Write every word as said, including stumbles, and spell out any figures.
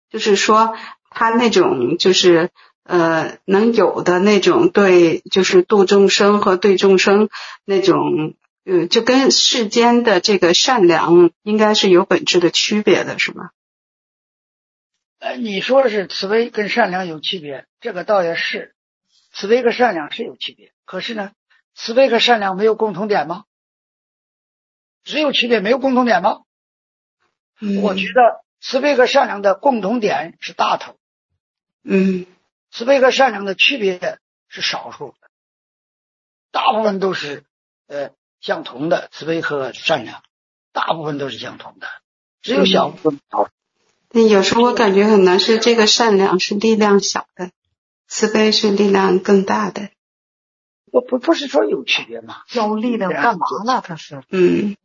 就是说他那种就是呃能有的那种对，就是度众生和对众生那种呃，就跟世间的这个善良应该是有本质的区别的，是吗？ 呃，你说的是慈悲跟善良有区别，这个倒也是，慈悲跟善良是有区别。可是呢，慈悲和善良没有共同点吗？只有区别没有共同点吗？ 嗯， 我觉得慈悲和善良的共同点是大头， 嗯， 慈悲和善良的区别是少数的，大部分都是呃相同的，慈悲和善良大部分都是相同的，只有小部分。 但有时候我感觉可能是这个善良是力量小的，慈悲是力量更大的。 不不不是说有区别吗？ 要力量干嘛呢？他是嗯，